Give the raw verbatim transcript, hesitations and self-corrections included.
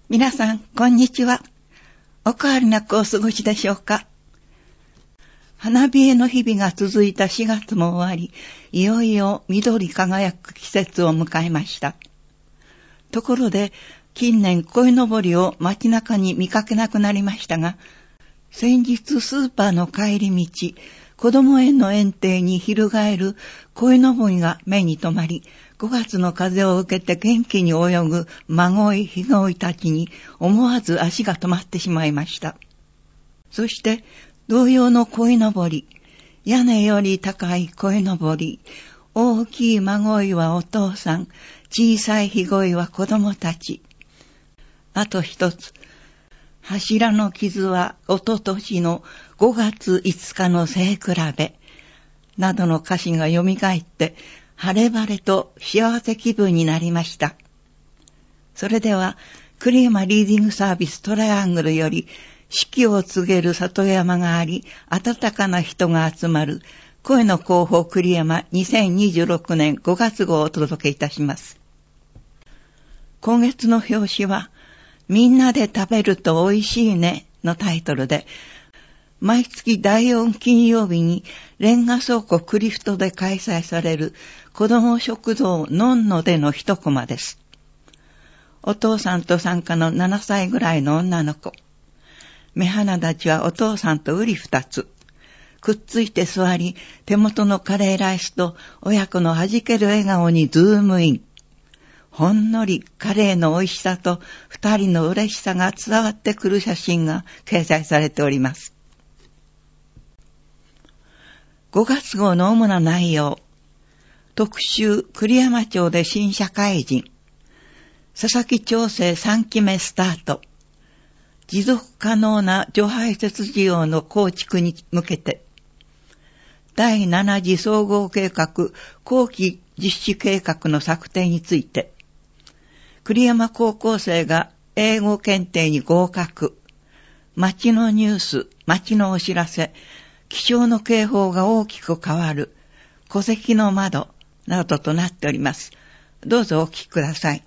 皆さん、こんにちは。お変わりなくお過ごしでしょうか。花冷えの日々が続いたしがつも終わり、いよいよ緑輝く季節を迎えました。ところで、近年鯉のぼりを街中に見かけなくなりましたが、先日スーパーの帰り道、子供園の園庭に翻る鯉のぼりが目に留まり、ごがつの風を受けて元気に泳ぐ真鯉、ヒゴイたちに思わず足が止まってしまいました。そして同様の鯉のぼり、屋根より高い鯉のぼり、大きい真鯉はお父さん、小さいヒゴイは子供たち。あと一つ、柱の傷はおととしのごがついつかの背比べ、などの歌詞が蘇って、晴れ晴れと幸せ気分になりました。それでは、栗山リーディングサービストライアングルより、四季を告げる里山があり、温かな人が集まる、声の広報栗山にせんにじゅうろくねんごがつ号をお届けいたします。今月の表紙は、みんなで食べると美味しいねのタイトルで、毎月だいよん金曜日にレンガ倉庫クリフトで開催される子ども食堂のんのでの一コマです。お父さんと参加のななさいぐらいの女の子。目鼻立ちはお父さんとうり二つ。くっついて座り、手元のカレーライスと親子の弾ける笑顔にズームイン。ほんのりカレーの美味しさと二人の嬉しさが伝わってくる写真が掲載されております。ごがつ号の主な内容。特集、栗山町で新社会人。佐々木町生さんきめスタート。持続可能な除排泄事業の構築に向けて。だいなな次総合計画、後期実施計画の策定について。栗山高校生が英語検定に合格。町のニュース、町のお知らせ。気象の警報が大きく変わる、戸籍の窓などとなっております。どうぞお聞きください。